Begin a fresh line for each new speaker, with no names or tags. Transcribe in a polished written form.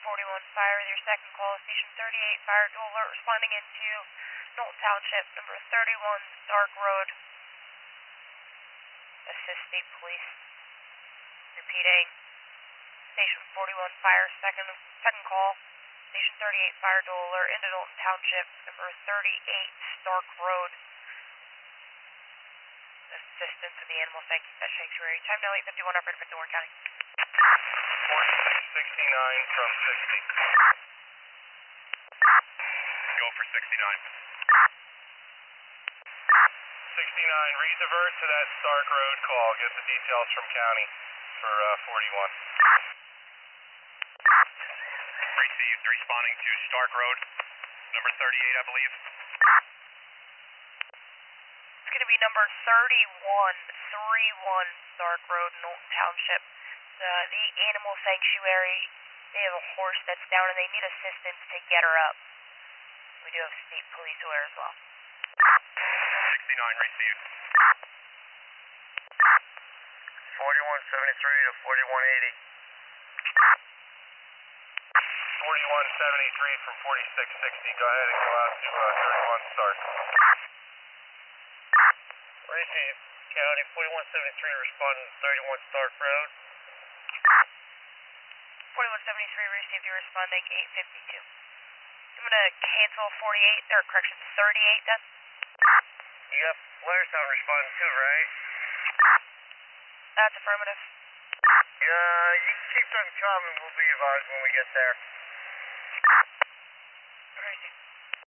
41 Fire with your second call. Station 38 Fire dual alert responding into Knowlton Township, number 31 Stark Road. Assist State Police. Repeating. Station 41 Fire, second call. Station 38 Fire dual alert into Knowlton Township, number 38 Stark Road. Assistance with the animal sanctuary. Time now 8:51, operator 50 Warren County.
69 from 60. Go for 69. 69, re-divert to that Stark Road call. Get the details from county for 41. Received, responding to Stark Road, number 38, I believe.
It's going to be number 31 Stark Road, Knowlton Township. The animal sanctuary, they have a horse that's down and they need assistance to get her up. We do have state police who are as well.
69 received.
4173 to 4180.
4173 from 4660. Go ahead and go out to 31 Stark.
Received. County 4173 responding to 31 Stark Road.
4173 received, you're responding 852. I'm going to cancel 48, or correction, 38 then.
Yep, flare sound responding too, right?
That's affirmative.
Yeah, you can keep them coming, we'll be advised when we get there.